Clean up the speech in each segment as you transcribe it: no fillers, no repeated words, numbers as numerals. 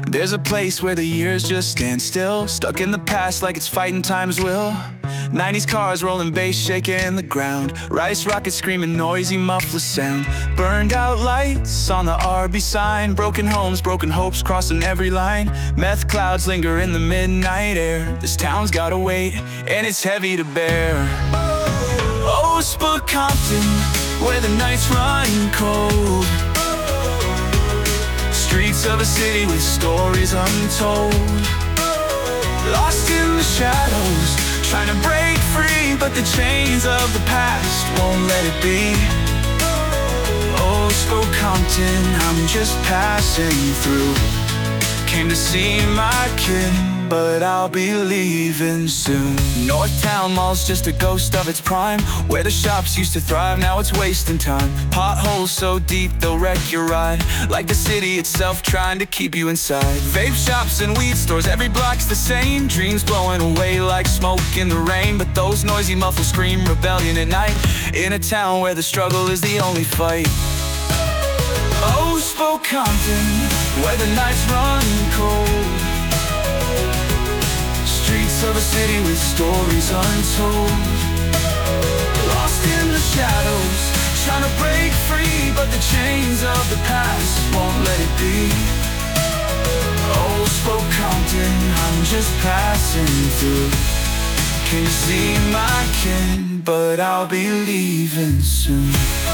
There's a place where the years just stand still, stuck in the past like it's fighting time's will. 90s cars rolling bass shaking the ground, rice rockets screaming noisy muffler sound. Burned out lights on the RB sign, broken homes, broken hopes crossing every line. Meth clouds linger in the midnight air. This town's gotta wait, and it's heavy to bear. Oh, Spook Compton, where the nights run cold. Streets of a city with stories untold. Lost in the shadows, trying to break free, but the chains of the past won't let it be. Oh, Spook Compton, I'm just passing through. Came to see my kid, but I'll be leaving soon. Northtown Mall's just a ghost of its prime, where the shops used to thrive, now it's wasting time. Potholes so deep they'll wreck your ride, like the city itself trying to keep you inside. Vape shops and weed stores, every block's the same. Dreams blowing away like smoke in the rain, but those noisy muffled scream rebellion at night, in a town where the struggle is the only fight. Oh, Spook Compton, where the nights run cold. Streets of a city with stories untold. Lost in the shadows, trying to break free, but the chains of the past won't let it be. Oh, Spook Compton, I'm just passing through. Can you see my kin, but I'll be leaving soon.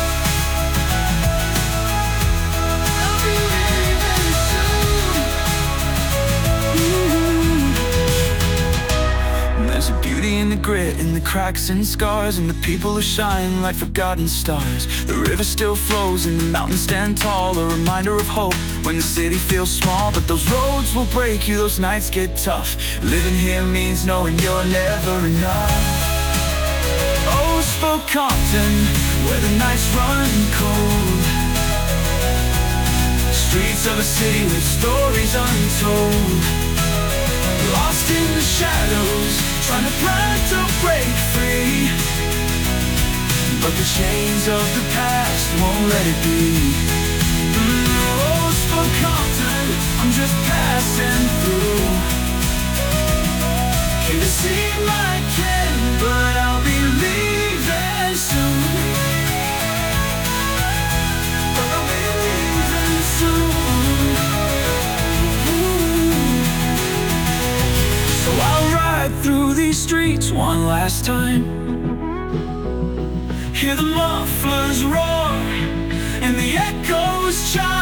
In the grit, in the cracks and scars, and the people who shine like forgotten stars. The river still flows and the mountains stand tall, a reminder of hope when the city feels small. But those roads will break you, those nights get tough. Living here means knowing you're never enough. Oh, Spook Compton, where the nights run cold. Streets of a city with stories untold. Lost in the shadows, trying to plan to break free, but the chains of the past won't let it be. Oh, Spook Compton, I'm just passing through. Came to see my kin, but I'll be leaving soon. But I'll be leaving soon. So I'll ride through these streets one last time, hear the mufflers roar and the echoes chime.